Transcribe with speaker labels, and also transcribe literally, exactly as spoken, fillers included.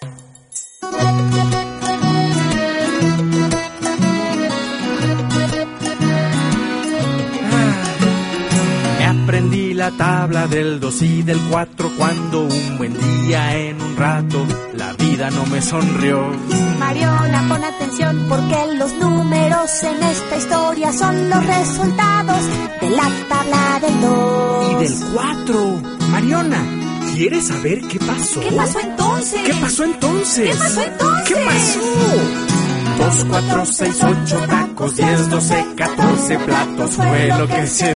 Speaker 1: Aprendí la tabla del dos y del cuatro cuando un buen día en un rato la vida no me sonrió.
Speaker 2: Mariona, pon atención porque los números en esta historia son los resultados de la tabla del dos.
Speaker 1: Y del cuatro. Mariona, ¿quieres saber qué pasó?
Speaker 2: ¿Qué pasó entonces?
Speaker 1: ¿Qué pasó entonces?
Speaker 2: ¿Qué pasó entonces?
Speaker 1: ¿Qué pasó? Dos, cuatro, seis, ocho tacos, diez, doce, catorce platos fue lo que se